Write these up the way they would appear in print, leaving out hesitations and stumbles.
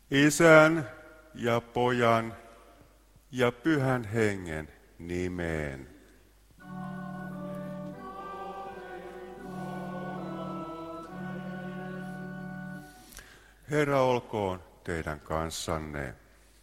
Isän ja Pojan ja Pyhän Hengen nimeen. Herra olkoon teidän kanssanne.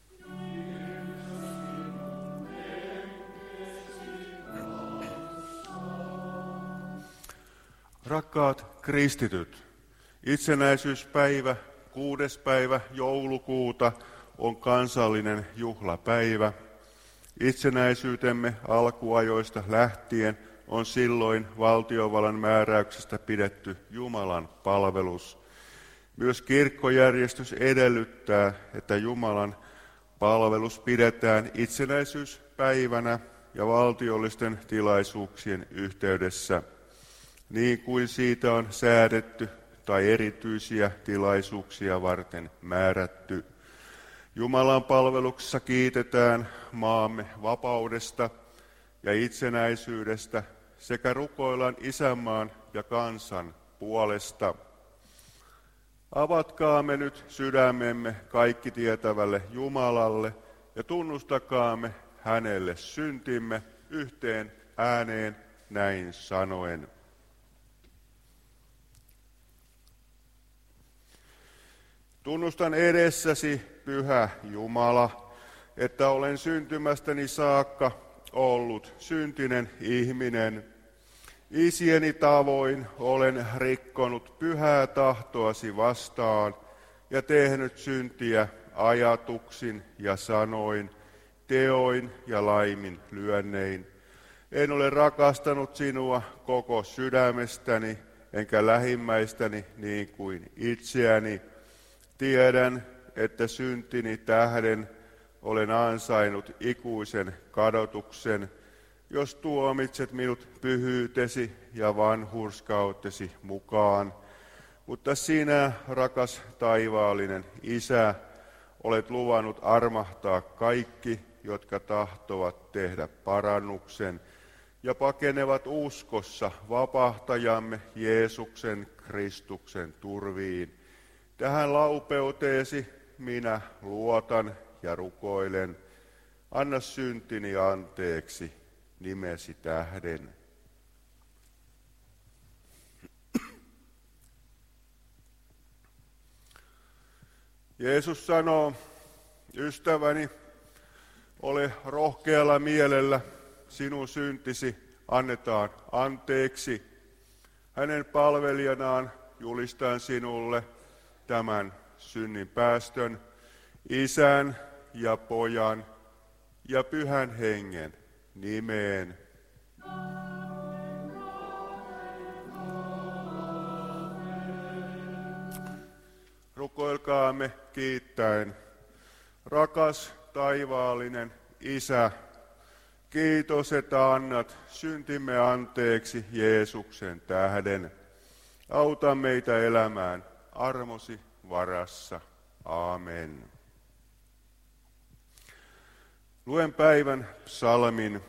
Rakkaat kristityt, itsenäisyyspäivä, 6. päivä joulukuuta on kansallinen juhlapäivä. Itsenäisyytemme alkuajoista lähtien on silloin valtiovallan määräyksestä pidetty Jumalan palvelus. Myös kirkkojärjestys edellyttää, että Jumalan palvelus pidetään itsenäisyyspäivänä ja valtiollisten tilaisuuksien yhteydessä, niin kuin siitä on säädetty tai erityisiä tilaisuuksia varten määrätty. Jumalan palveluksessa kiitetään maamme vapaudesta ja itsenäisyydestä sekä rukoillaan isänmaan ja kansan puolesta. Avatkaamme nyt sydämemme kaikki tietävälle Jumalalle ja tunnustakaamme hänelle syntimme yhteen ääneen näin sanoen. Tunnustan edessäsi, Pyhä Jumala, että olen syntymästäni saakka ollut syntinen ihminen. Isieni tavoin olen rikkonut pyhää tahtoasi vastaan ja tehnyt syntiä ajatuksin ja sanoin, teoin ja laiminlyönnein. En ole rakastanut sinua koko sydämestäni enkä lähimmäistäni niin kuin itseäni. Tiedän, että syntini tähden olen ansainnut ikuisen kadotuksen, jos tuomitset minut pyhyytesi ja vanhurskautesi mukaan. Mutta sinä, rakas taivaallinen Isä, olet luvannut armahtaa kaikki, jotka tahtovat tehdä parannuksen ja pakenevat uskossa vapahtajamme Jeesuksen Kristuksen turviin. Tähän laupeuteesi minä luotan ja rukoilen. Anna syntini anteeksi nimesi tähden. Jeesus sanoo, ystäväni, ole rohkealla mielellä, sinun syntisi annetaan anteeksi. Hänen palvelijanaan julistan sinulle tämän synnin päästön, Isän ja Pojan ja Pyhän Hengen nimeen. Rukoilkaamme kiittäen. Rakas taivaallinen Isä, kiitos, että annat syntimme anteeksi Jeesuksen tähden. Auta meitä elämään armosi varassa. Aamen. Luen päivän psalmin.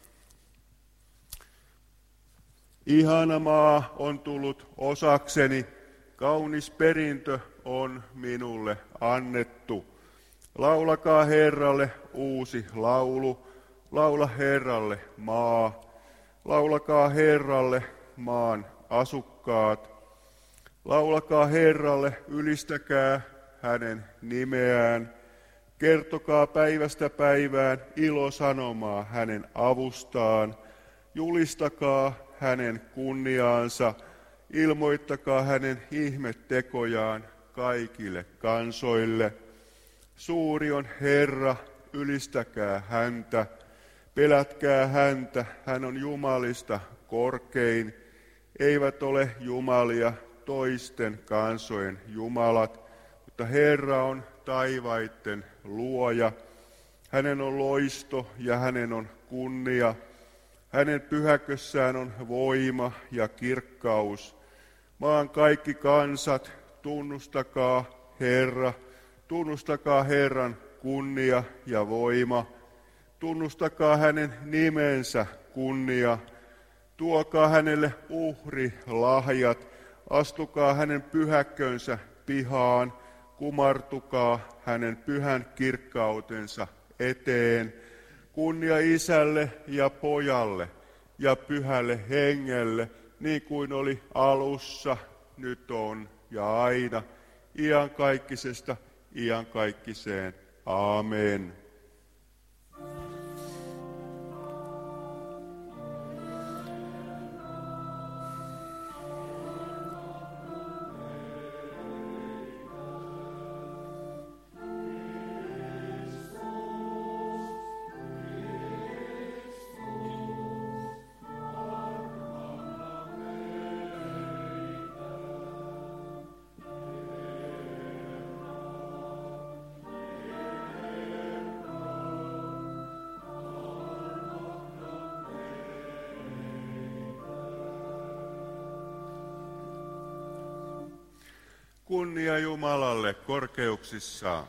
Ihana maa on tullut osakseni, kaunis perintö on minulle annettu. Laulakaa Herralle uusi laulu, laula Herralle maa. Laulakaa Herralle maan asukkaat. Laulakaa Herralle, ylistäkää hänen nimeään. Kertokaa päivästä päivään ilosanomaa hänen avustaan. Julistakaa hänen kunniaansa. Ilmoittakaa hänen ihmettekojaan kaikille kansoille. Suuri on Herra, ylistäkää häntä. Pelätkää häntä, hän on jumalista korkein. Eivät ole jumalia toisten kansojen jumalat, mutta Herra on taivaitten luoja. Hänen on loisto ja hänen on kunnia. Hänen pyhäkössään on voima ja kirkkaus. Maan kaikki kansat, tunnustakaa Herra, tunnustakaa Herran kunnia ja voima. Tunnustakaa hänen nimensä kunnia. Tuokaa hänelle uhrilahjat, astukaa hänen pyhäkkönsä pihaan, kumartukaa hänen pyhän kirkkautensa eteen. Kunnia Isälle ja Pojalle ja Pyhälle Hengelle, niin kuin oli alussa, nyt on ja aina, iankaikkisesta iankaikkiseen. Aamen. Kunnia Jumalalle korkeuksissaan.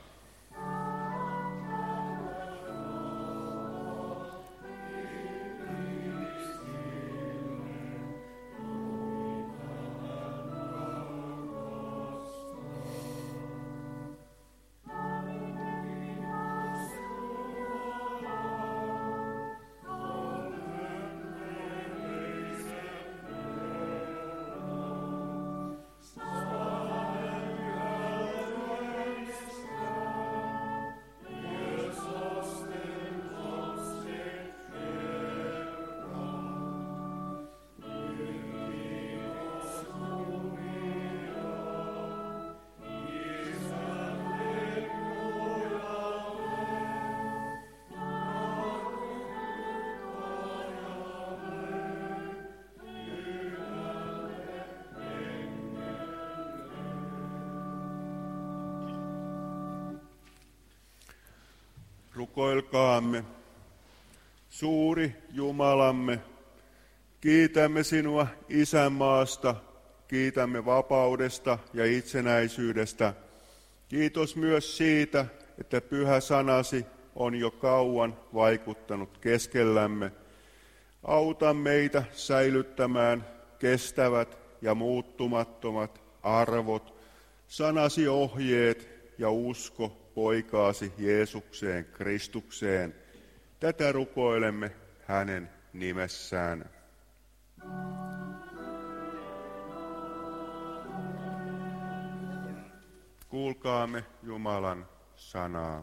Rukoilkaamme. Suuri Jumalamme, kiitämme sinua isänmaasta, kiitämme vapaudesta ja itsenäisyydestä. Kiitos myös siitä, että pyhä sanasi on jo kauan vaikuttanut keskellämme. Auta meitä säilyttämään kestävät ja muuttumattomat arvot, sanasi ohjeet ja usko poikaasi Jeesukseen Kristukseen. Tätä rukoilemme hänen nimessään. Kuulkaamme Jumalan sanaa.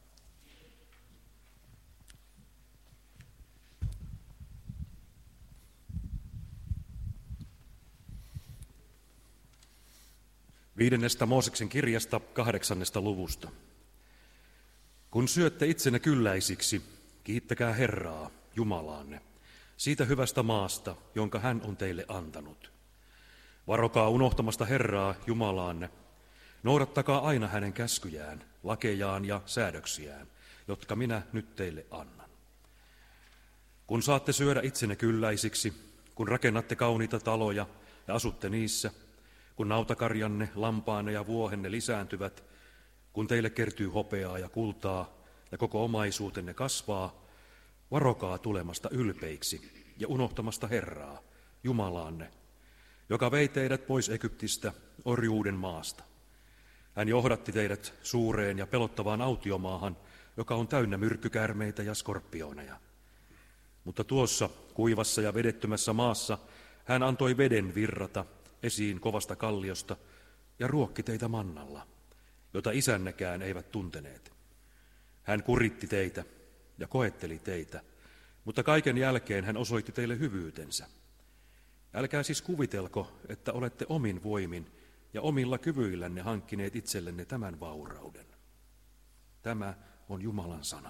Viidennestä Mooseksen kirjasta 8. luvusta. Kun syötte itsenne kylläisiksi, kiittäkää Herraa, Jumalaanne, siitä hyvästä maasta, jonka hän on teille antanut. Varokaa unohtamasta Herraa, Jumalaanne. Noudattakaa aina hänen käskyjään, lakejaan ja säädöksiään, jotka minä nyt teille annan. Kun saatte syödä itsenne kylläisiksi, kun rakennatte kauniita taloja ja asutte niissä, kun nautakarjanne, lampaanne ja vuohenne lisääntyvät, kun teille kertyy hopeaa ja kultaa ja koko omaisuutenne kasvaa, varokaa tulemasta ylpeiksi ja unohtamasta Herraa, Jumalaanne, joka vei teidät pois Egyptistä, orjuuden maasta. Hän johdatti teidät suureen ja pelottavaan autiomaahan, joka on täynnä myrkkykäärmeitä ja skorpioneja. Mutta tuossa kuivassa ja vedettömässä maassa hän antoi veden virrata esiin kovasta kalliosta ja ruokki teitä mannalla, jota isännekään eivät tunteneet. Hän kuritti teitä ja koetteli teitä, mutta kaiken jälkeen hän osoitti teille hyvyytensä. Älkää siis kuvitelko, että olette omin voimin ja omilla kyvyillänne hankkineet itsellenne tämän vaurauden. Tämä on Jumalan sana.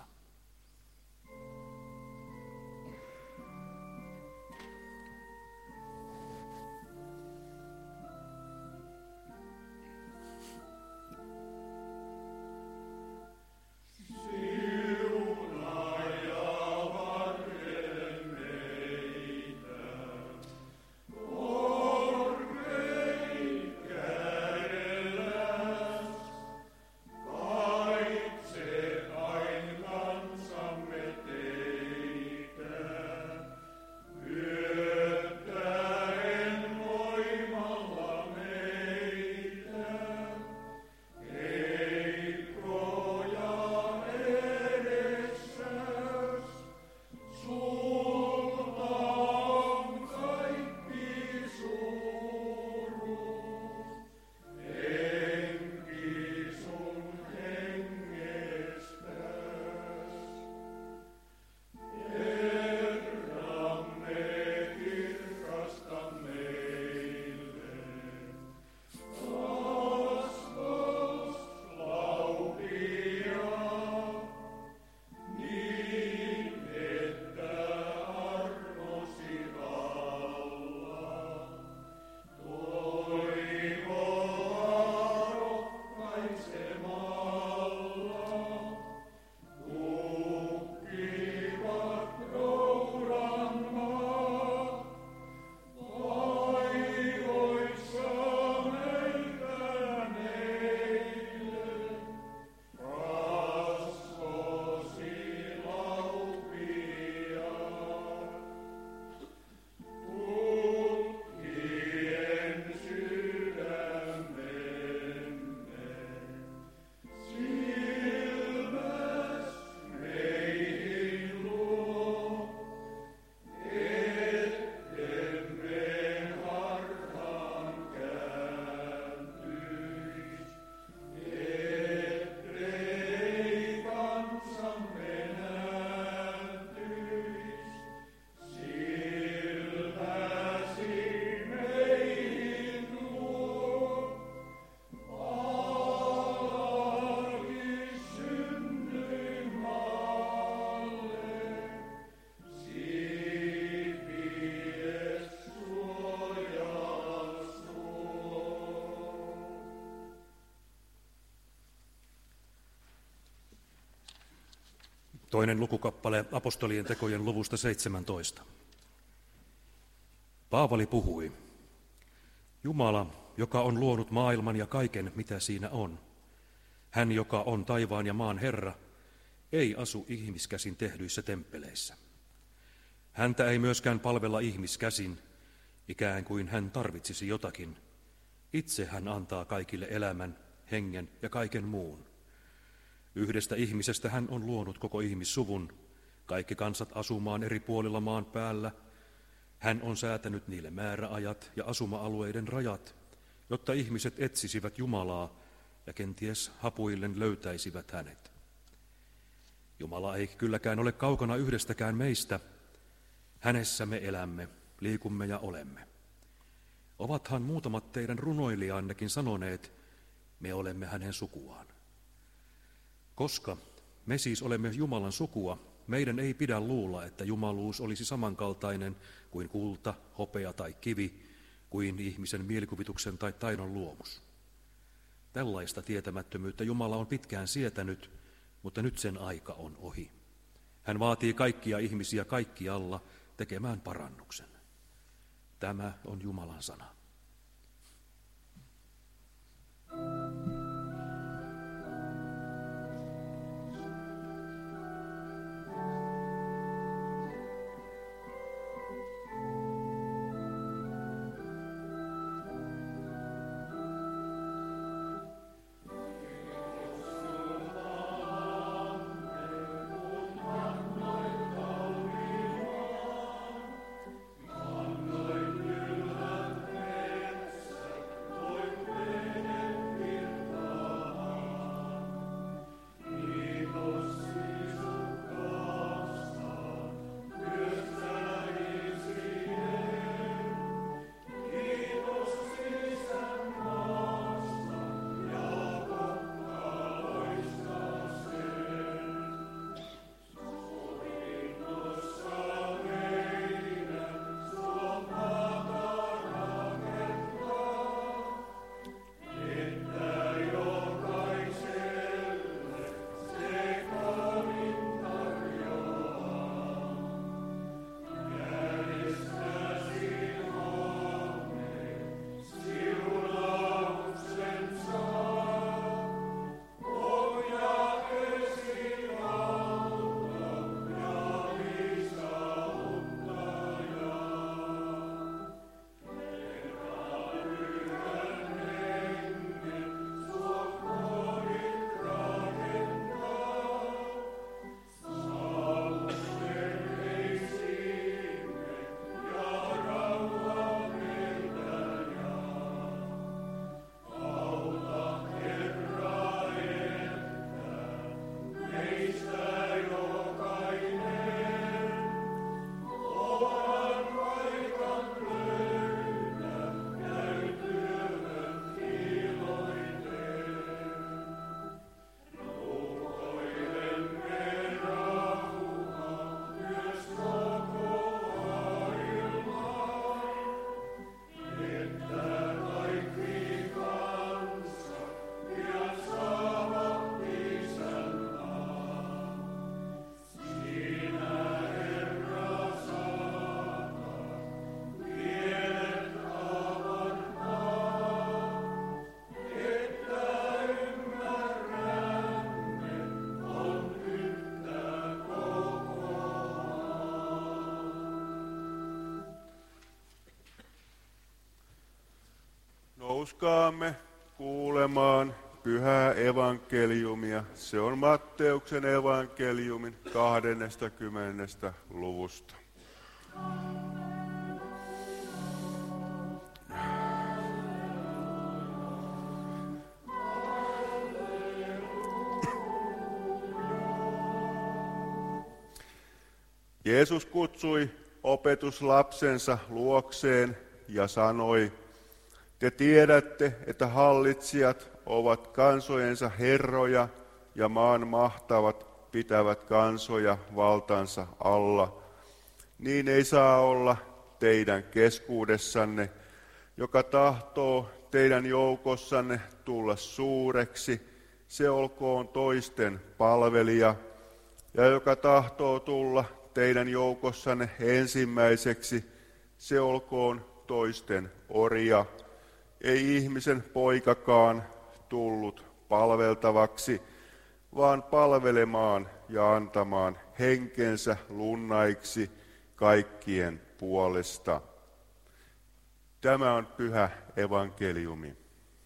Toinen lukukappale apostolien tekojen luvusta 17. Paavali puhui: Jumala, joka on luonut maailman ja kaiken, mitä siinä on, hän, joka on taivaan ja maan Herra, ei asu ihmiskäsin tehdyissä temppeleissä. Häntä ei myöskään palvella ihmiskäsin, ikään kuin hän tarvitsisi jotakin. Itse hän antaa kaikille elämän, hengen ja kaiken muun. Yhdestä ihmisestä hän on luonut koko ihmissuvun, kaikki kansat asumaan eri puolilla maan päällä. Hän on säätänyt niille määräajat ja asuma-alueiden rajat, jotta ihmiset etsisivät Jumalaa ja kenties hapuillen löytäisivät hänet. Jumala ei kylläkään ole kaukana yhdestäkään meistä. Hänessä me elämme, liikumme ja olemme. Ovathan muutamat teidän runoilijannekin sanoneet, me olemme hänen sukuaan. Koska me siis olemme Jumalan sukua, meidän ei pidä luulla, että jumaluus olisi samankaltainen kuin kulta, hopea tai kivi, kuin ihmisen mielikuvituksen tai taidon luomus. Tällaista tietämättömyyttä Jumala on pitkään sietänyt, mutta nyt sen aika on ohi. Hän vaatii kaikkia ihmisiä kaikkialla tekemään parannuksen. Tämä on Jumalan sana. Nouskaamme kuulemaan pyhää evankeliumia. Se on Matteuksen evankeliumin 20. luvusta. Jeesus kutsui opetuslapsensa luokseen ja sanoi: Te tiedätte, että hallitsijat ovat kansojensa herroja ja maan mahtavat pitävät kansoja valtansa alla. Niin ei saa olla teidän keskuudessanne, joka tahtoo teidän joukossanne tulla suureksi, se olkoon toisten palvelija, ja joka tahtoo tulla teidän joukossanne ensimmäiseksi, se olkoon toisten orja. Ei ihmisen poikakaan tullut palveltavaksi, vaan palvelemaan ja antamaan henkensä lunnaiksi kaikkien puolesta. Tämä on pyhä evankeliumi.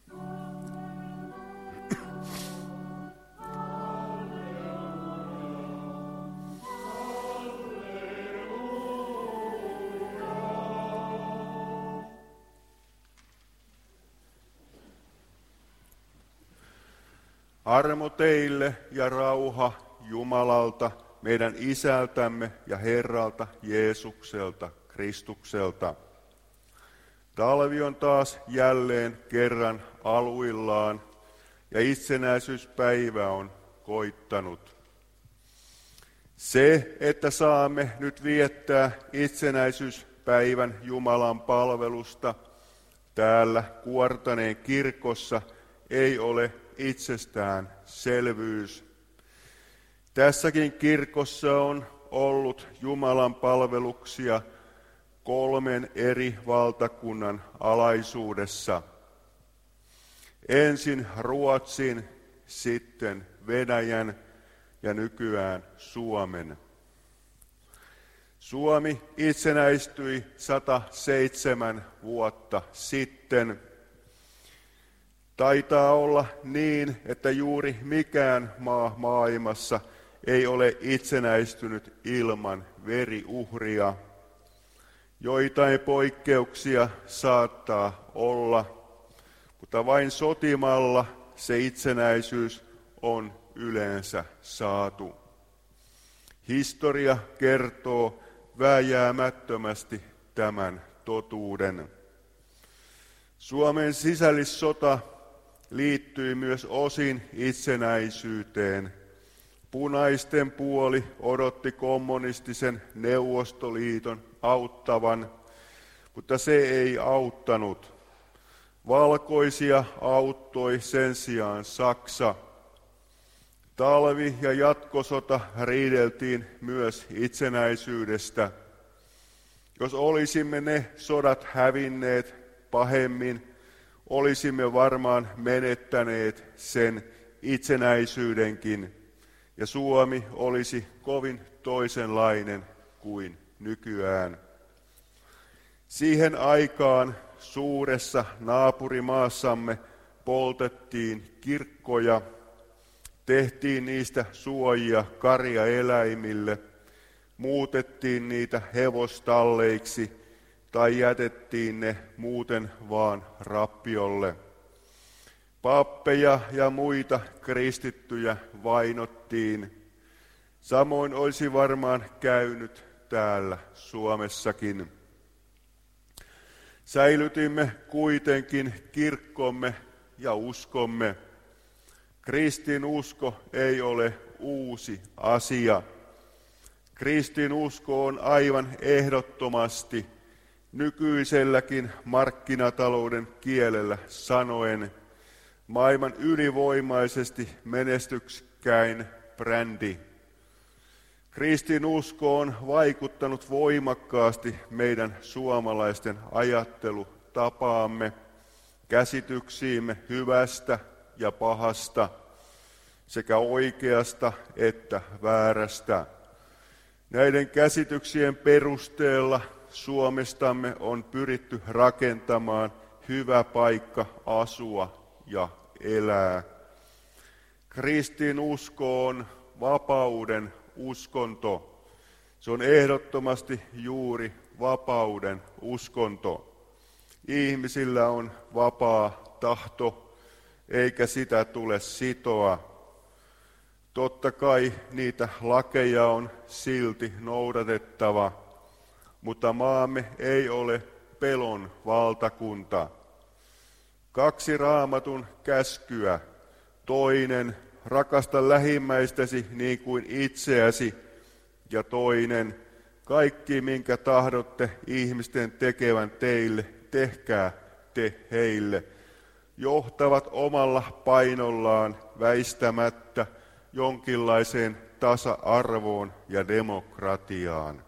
Armo teille ja rauha Jumalalta, meidän Isältämme ja Herralta Jeesukselta, Kristukselta. Talvi on taas jälleen kerran aluillaan ja itsenäisyyspäivä on koittanut. Se, että saamme nyt viettää itsenäisyyspäivän Jumalan palvelusta täällä Kuortaneen kirkossa, ei ole itsestäänselvyys. Tässäkin kirkossa on ollut Jumalan palveluksia 3 eri valtakunnan alaisuudessa. Ensin Ruotsin, sitten Venäjän ja nykyään Suomen. Suomi itsenäistyi 107 vuotta sitten. Taitaa olla niin, että juuri mikään maa maailmassa ei ole itsenäistynyt ilman veriuhria. Joitain poikkeuksia saattaa olla, mutta vain sotimalla se itsenäisyys on yleensä saatu. Historia kertoo vääjäämättömästi tämän totuuden. Suomen sisällissota liittyi myös osin itsenäisyyteen. Punaisten puoli odotti kommunistisen Neuvostoliiton auttavan, mutta se ei auttanut. Valkoisia auttoi sen sijaan Saksa. Talvi- ja jatkosota riideltiin myös itsenäisyydestä. Jos olisimme ne sodat hävinneet pahemmin, olisimme varmaan menettäneet sen itsenäisyydenkin, ja Suomi olisi kovin toisenlainen kuin nykyään. Siihen aikaan suuressa naapurimaassamme poltettiin kirkkoja, tehtiin niistä suojia karjaeläimille, muutettiin niitä hevostalleiksi tai jätettiin ne muuten vaan rappiolle. Pappeja ja muita kristittyjä vainottiin. Samoin olisi varmaan käynyt täällä Suomessakin. Säilytimme kuitenkin kirkkomme ja uskomme. Kristinusko ei ole uusi asia. Kristinusko on aivan ehdottomasti nykyiselläkin markkinatalouden kielellä sanoen maailman ylivoimaisesti menestyksekkäin brändi. Kristinusko on vaikuttanut voimakkaasti meidän suomalaisten ajattelutapaamme, käsityksiimme hyvästä ja pahasta, sekä oikeasta että väärästä. Näiden käsityksien perusteella Suomestamme on pyritty rakentamaan hyvä paikka asua ja elää. Kristinusko on vapauden uskonto. Se on ehdottomasti juuri vapauden uskonto. Ihmisillä on vapaa tahto, eikä sitä tule sitoa. Totta kai niitä lakeja on silti noudatettava, mutta maamme ei ole pelon valtakunta. 2 Raamatun käskyä. Toinen, rakasta lähimmäistäsi niin kuin itseäsi. Ja toinen, kaikki minkä tahdotte ihmisten tekevän teille, tehkää te heille. Johtavat omalla painollaan väistämättä jonkinlaiseen tasa-arvoon ja demokratiaan.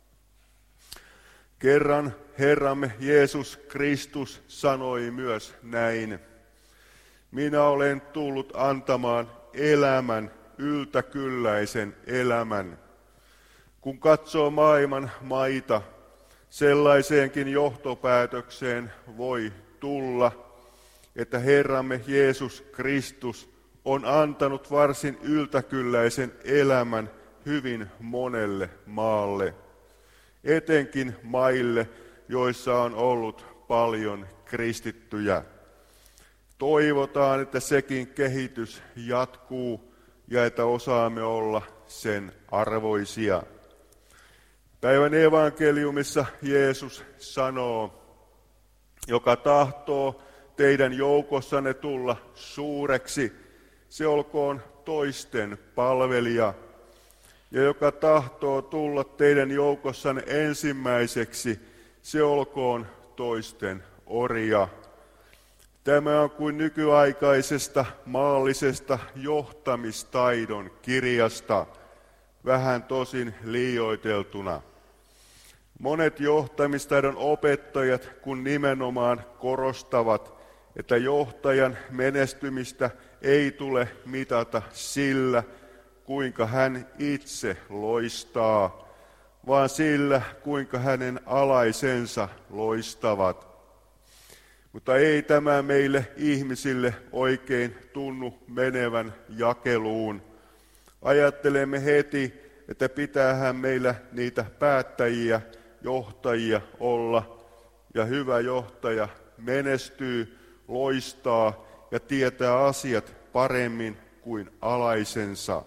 Kerran Herramme Jeesus Kristus sanoi myös näin: minä olen tullut antamaan elämän, yltäkylläisen elämän. Kun katsoo maailman maita, sellaiseenkin johtopäätökseen voi tulla, että Herramme Jeesus Kristus on antanut varsin yltäkylläisen elämän hyvin monelle maalle, etenkin maille, joissa on ollut paljon kristittyjä. Toivotaan, että sekin kehitys jatkuu ja että osaamme olla sen arvoisia. Päivän evankeliumissa Jeesus sanoo: joka tahtoo teidän joukossanne tulla suureksi, se olkoon toisten palvelija. Ja joka tahtoo tulla teidän joukossanne ensimmäiseksi, se olkoon toisten orja. Tämä on kuin nykyaikaisesta maallisesta johtamistaidon kirjasta, vähän tosin liioiteltuna. Monet johtamistaidon opettajat kun nimenomaan korostavat, että johtajan menestymistä ei tule mitata sillä, kuinka hän itse loistaa, vaan sillä, kuinka hänen alaisensa loistavat. Mutta ei tämä meille ihmisille oikein tunnu menevän jakeluun. Ajattelemme heti, että pitäähän meillä niitä päättäjiä, johtajia olla, ja hyvä johtaja menestyy, loistaa ja tietää asiat paremmin kuin alaisensa.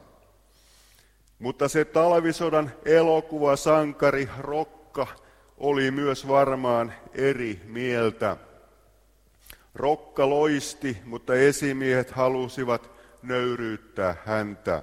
Mutta se talvisodan elokuvasankari Rokka oli myös varmaan eri mieltä. Rokka loisti, mutta esimiehet halusivat nöyryyttää häntä.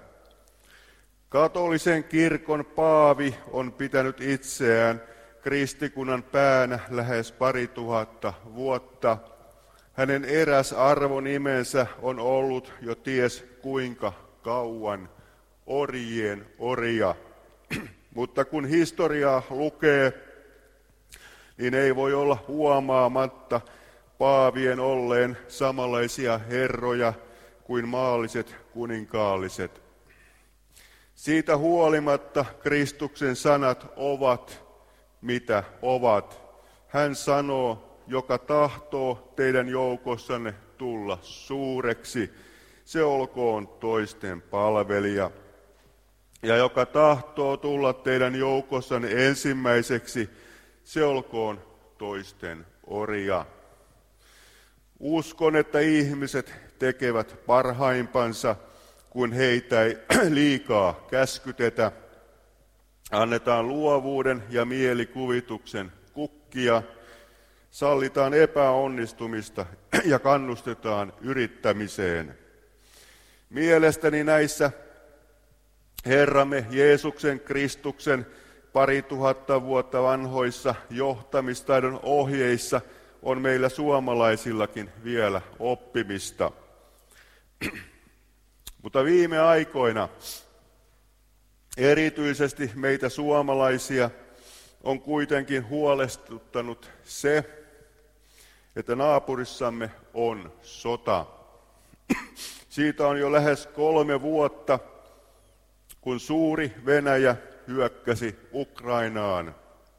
Katolisen kirkon paavi on pitänyt itseään kristikunnan päänä lähes 2000 vuotta. Hänen eräs arvonimensä on ollut jo ties kuinka kauan: orjien orja. Mutta kun historiaa lukee, niin ei voi olla huomaamatta paavien olleen samanlaisia herroja kuin maalliset kuninkaalliset. Siitä huolimatta Kristuksen sanat ovat mitä ovat. Hän sanoo: joka tahtoo teidän joukossanne tulla suureksi, se olkoon toisten palvelija. Ja joka tahtoo tulla teidän joukossanne ensimmäiseksi, se olkoon toisten orja. Uskon, että ihmiset tekevät parhaimpansa, kun heitä ei liikaa käskytetä. Annetaan luovuuden ja mielikuvituksen kukkia, sallitaan epäonnistumista ja kannustetaan yrittämiseen. Mielestäni näissä Herramme Jeesuksen Kristuksen 2000 vuotta vanhoissa johtamistaidon ohjeissa on meillä suomalaisillakin vielä oppimista. Mutta viime aikoina erityisesti meitä suomalaisia on kuitenkin huolestuttanut se, että naapurissamme on sota. Siitä on jo lähes 3 vuotta, kun suuri Venäjä hyökkäsi Ukrainaan.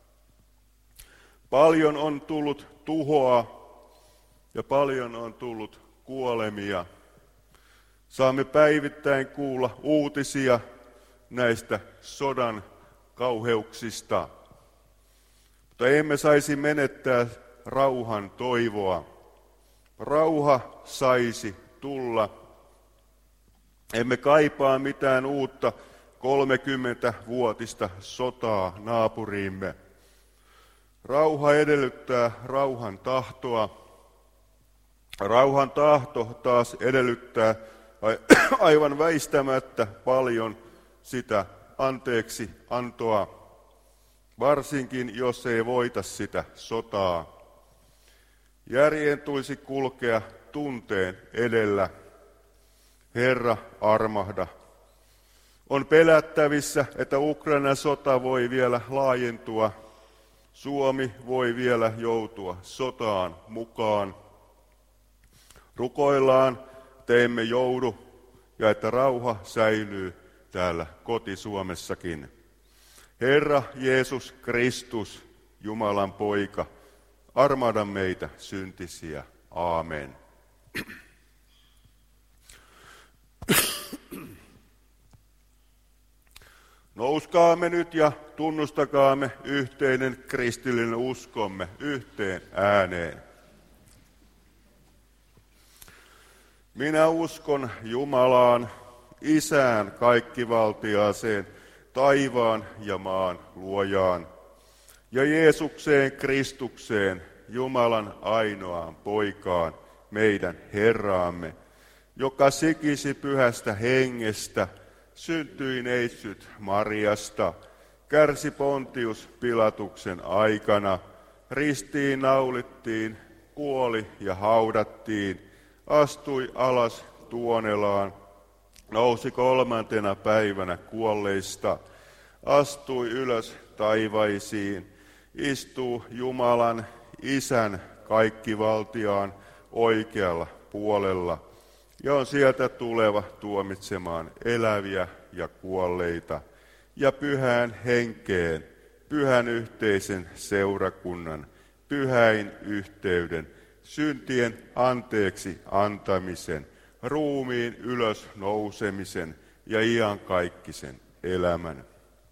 Paljon on tullut tuhoa ja paljon on tullut kuolemia. Saamme päivittäin kuulla uutisia näistä sodan kauheuksista, mutta emme saisi menettää rauhan toivoa. Rauha saisi tulla. Emme kaipaa mitään uutta 30-vuotista sotaa naapuriimme. Rauha edellyttää rauhan tahtoa. Rauhan tahto taas edellyttää aivan väistämättä paljon sitä anteeksi antoa, varsinkin jos ei voita sitä sotaa. Järjen tulisi kulkea tunteen edellä. Herra, armahda. On pelättävissä, että Ukrainan sota voi vielä laajentua. Suomi voi vielä joutua sotaan mukaan. Rukoillaan, että emme joudu ja että rauha säilyy täällä koti-Suomessakin. Herra Jeesus Kristus, Jumalan poika, armahda meitä syntisiä. Aamen. Nouskaamme nyt ja tunnustakaamme yhteinen kristillinen uskomme yhteen ääneen. Minä uskon Jumalaan, Isään kaikkivaltiaaseen, taivaan ja maan luojaan, ja Jeesukseen Kristukseen, Jumalan ainoaan poikaan, meidän Herraamme, joka sikisi pyhästä hengestä, syntyi neitsyt Mariasta, kärsi Pontius Pilatuksen aikana, ristiin naulittiin, kuoli ja haudattiin, astui alas Tuonelaan, nousi 3. päivänä kuolleista, astui ylös taivaisiin, istuu Jumalan Isän kaikkivaltiaan oikealla puolella, ja on sieltä tuleva tuomitsemaan eläviä ja kuolleita, ja pyhään henkeen, pyhän yhteisen seurakunnan, pyhäin yhteyden, syntien anteeksi antamisen, ruumiin ylös nousemisen ja iankaikkisen elämän.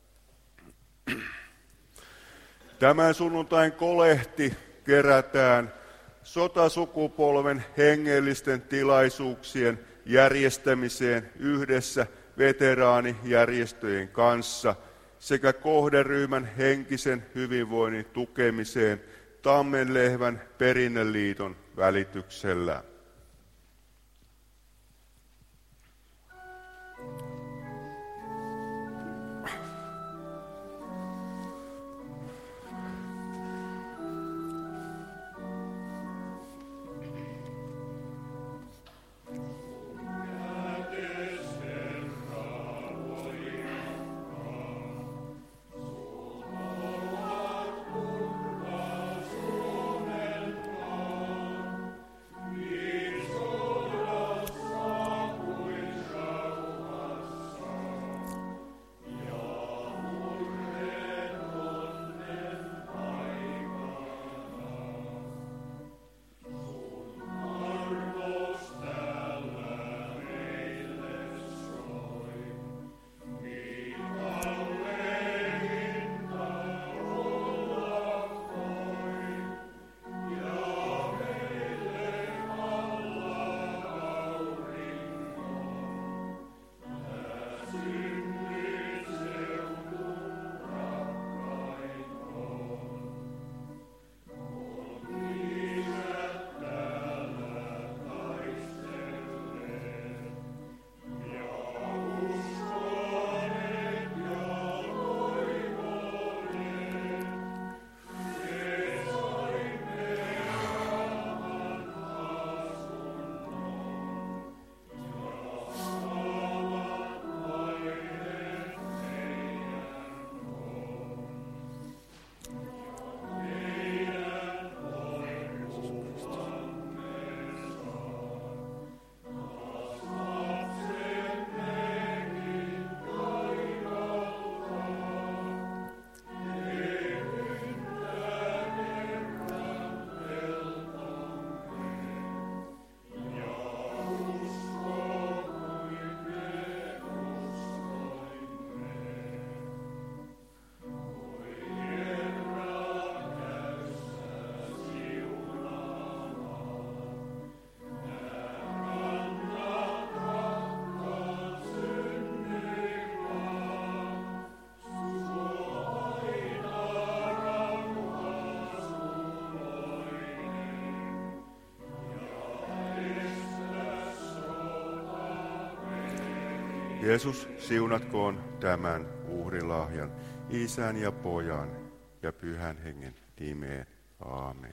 Tämän sunnuntain kolehti kerätään sotasukupolven hengellisten tilaisuuksien järjestämiseen yhdessä veteraanijärjestöjen kanssa sekä kohderyhmän henkisen hyvinvoinnin tukemiseen Tammenlehvän Perinneliiton välityksellä. Jeesus, siunatkoon tämän uhrilahjan Isän ja Pojan ja Pyhän Hengen nimeen. Aamen.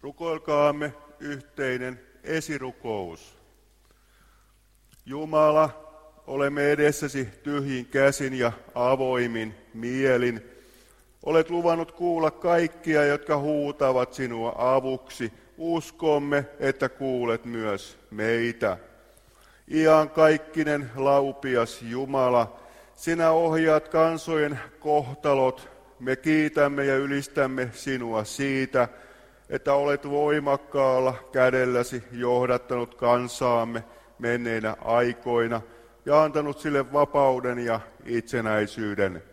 Rukoilkaamme yhteinen esirukous. Jumala, olemme edessäsi tyhjin käsin ja avoimin mielin. Olet luvannut kuulla kaikkia, jotka huutavat sinua avuksi. Uskomme, että kuulet myös meitä. Iankaikkinen laupias Jumala, sinä ohjaat kansojen kohtalot. Me kiitämme ja ylistämme sinua siitä, että olet voimakkaalla kädelläsi johdattanut kansaamme menneinä aikoina ja antanut sille vapauden ja itsenäisyyden.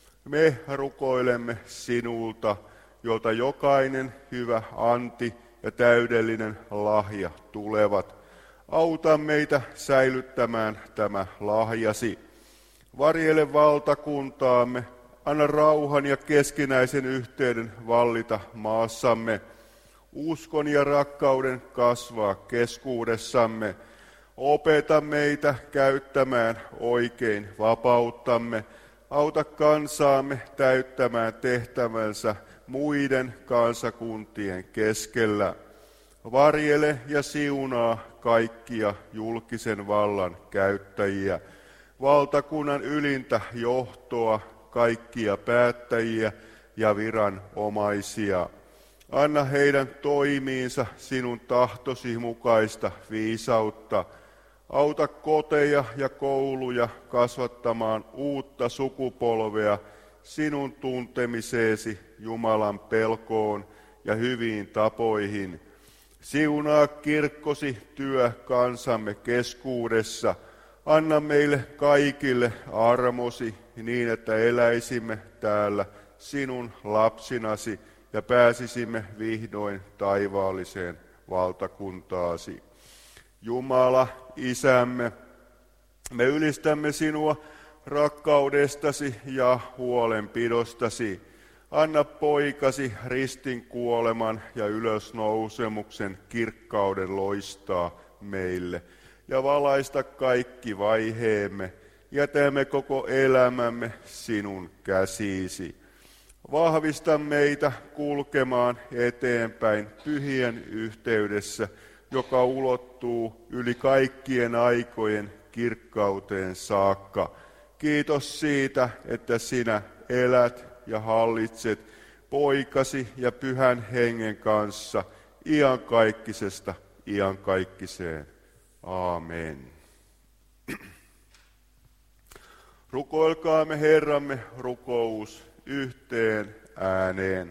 Me rukoilemme sinulta, jolta jokainen hyvä anti ja täydellinen lahja tulevat. Auta meitä säilyttämään tämä lahjasi. Varjele valtakuntaamme, anna rauhan ja keskinäisen yhteyden vallita maassamme. Uskon ja rakkauden kasvaa keskuudessamme. Opeta meitä käyttämään oikein vapauttamme. Auta kansaamme täyttämään tehtävänsä muiden kansakuntien keskellä. Varjele ja siunaa kaikkia julkisen vallan käyttäjiä, valtakunnan ylintä johtoa, kaikkia päättäjiä ja viranomaisia. Anna heidän toimiinsa sinun tahtosi mukaista viisautta. Auta koteja ja kouluja kasvattamaan uutta sukupolvea sinun tuntemiseesi Jumalan pelkoon ja hyviin tapoihin. Siunaa kirkkosi työ kansamme keskuudessa. Anna meille kaikille armosi niin, että eläisimme täällä sinun lapsinasi ja pääsisimme vihdoin taivaalliseen valtakuntaasi. Jumala, Isämme, me ylistämme sinua rakkaudestasi ja huolenpidostasi. Anna poikasi ristin kuoleman ja ylösnousemuksen kirkkauden loistaa meille ja valaista kaikki vaiheemme. Jätämme koko elämämme sinun käsiisi. Vahvista meitä kulkemaan eteenpäin pyhien yhteydessä, joka ulottuu yli kaikkien aikojen kirkkauteen saakka. Kiitos siitä, että sinä elät ja hallitset poikasi ja pyhän hengen kanssa iankaikkisesta iankaikkiseen. Aamen. Rukoilkaamme Herramme rukous yhteen ääneen.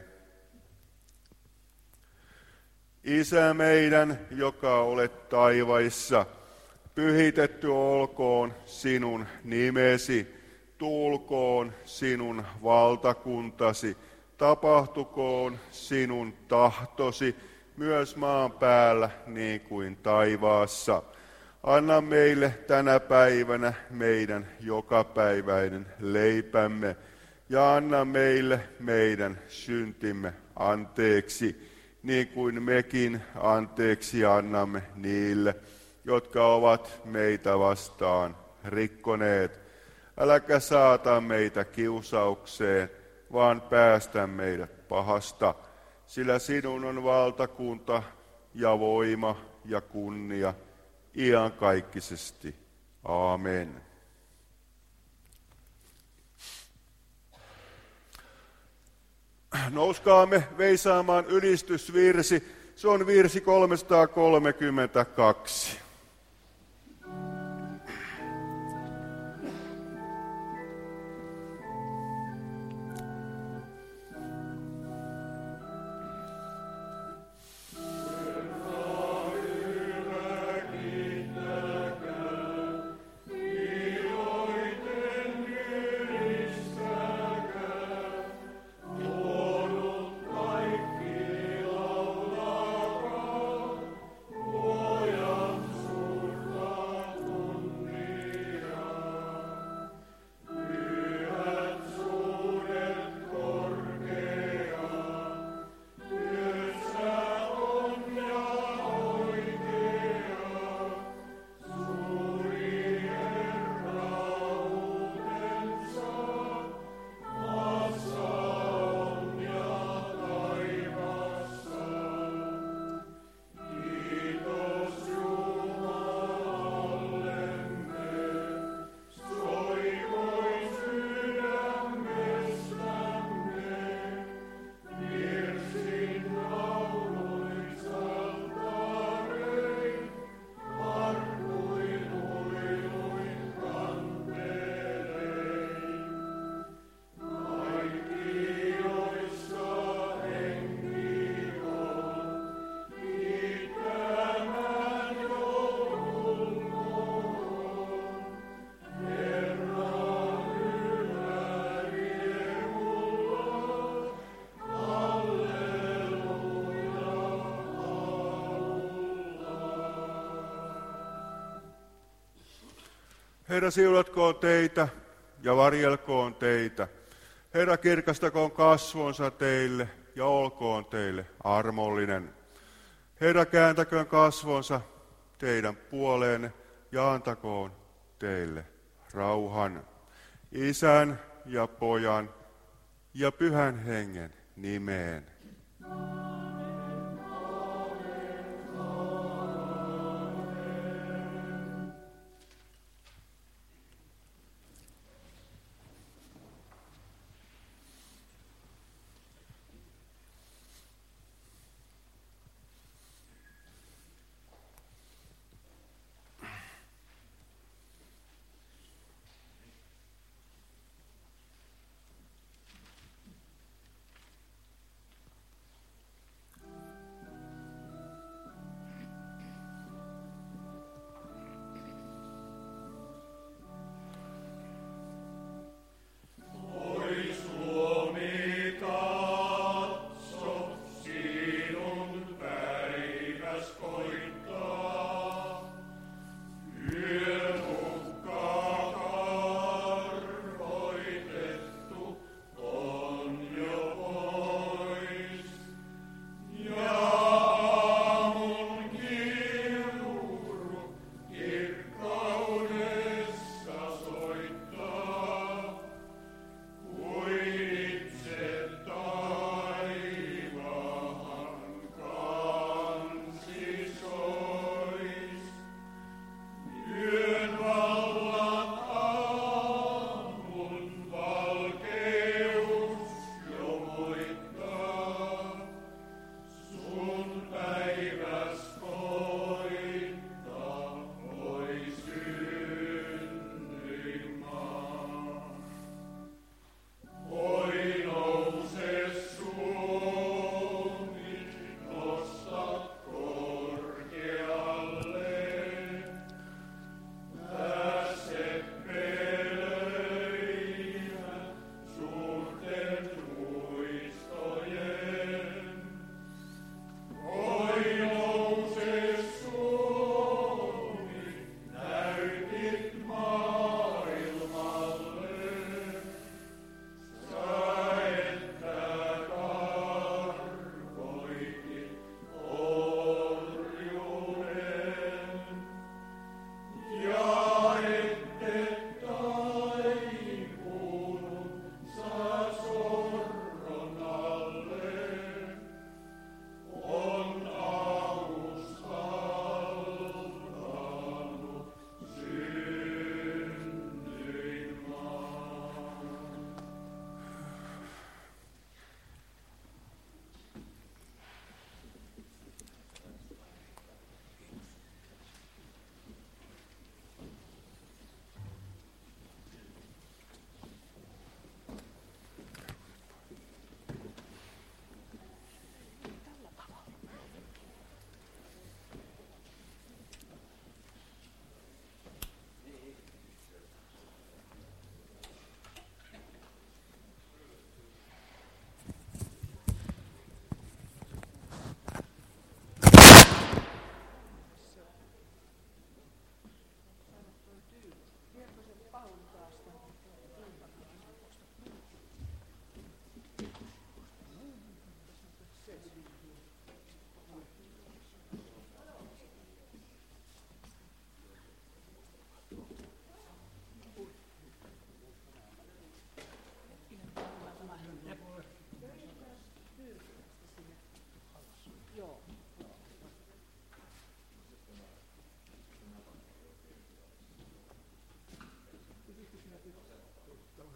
Isä meidän, joka olet taivaissa, pyhitetty olkoon sinun nimesi, tulkoon sinun valtakuntasi, tapahtukoon sinun tahtosi, myös maan päällä niin kuin taivaassa. Anna meille tänä päivänä meidän jokapäiväinen leipämme, ja anna meille meidän syntimme anteeksi, niin kuin mekin anteeksi annamme niille, jotka ovat meitä vastaan rikkoneet. Äläkä saata meitä kiusaukseen, vaan päästä meidät pahasta, sillä sinun on valtakunta ja voima ja kunnia iankaikkisesti. Aamen. Nouskaamme veisaamaan ylistysvirsi. Se on virsi 332. Herra siunatkoon teitä ja varjelkoon teitä. Herra kirkastakoon kasvonsa teille ja olkoon teille armollinen. Herra kääntäköön kasvonsa teidän puoleenne ja antakoon teille rauhan. Isän ja Pojan ja Pyhän Hengen nimeen.